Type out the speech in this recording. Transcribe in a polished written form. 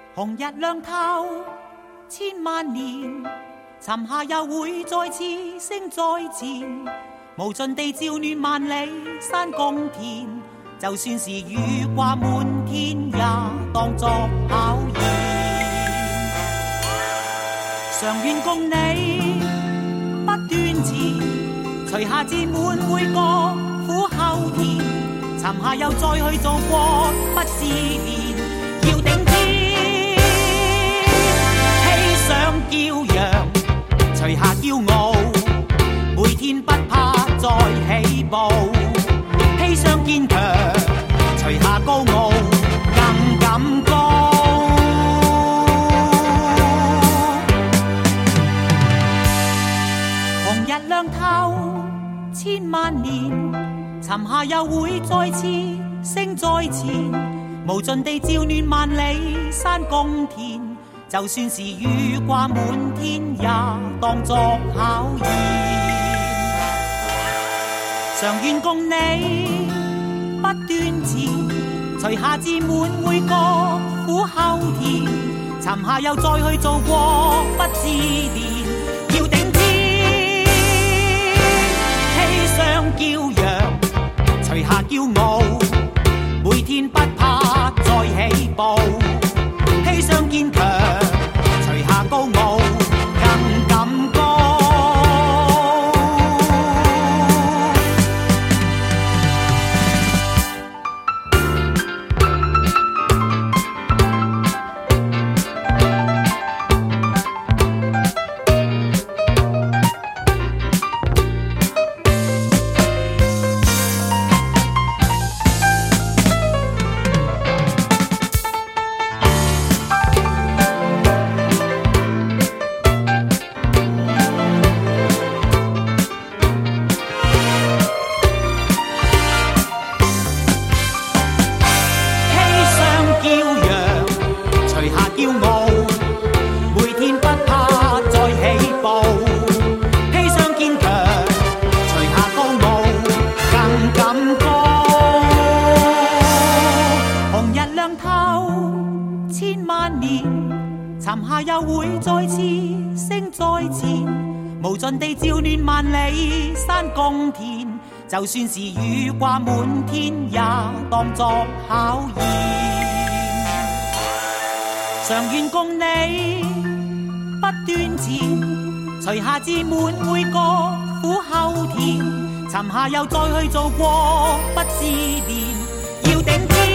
红日亮透千万年，沉下又会再次升再前，无尽地照暖万里山共田。就算是雨挂满天，也当作考验。常愿共你不斷前，隨下至滿每個苦後甜，沉下又再去做過，不自憐，要頂天，披上驕陽，除下驕傲，每天不怕再起步，披上堅強，除下高傲，更敢高。紅日亮透千萬年，沉下又會再次升再前，無盡地照暖萬里山共田。就算是雨掛滿天，也當作考驗。常願共你不斷前，除下至滿每個苦後甜，沉下又再去做過，不自憐，要頂天，披上驕陽，除下驕傲，每天不怕再起步，披上堅強，除下高傲，更敢高。沉下又會再次升再前，無盡地照暖萬里山共田。就算是雨掛滿天，也當作考驗。常願共你不斷前，除下至滿每個苦後甜，沉下又再去做過，不自憐，要頂天。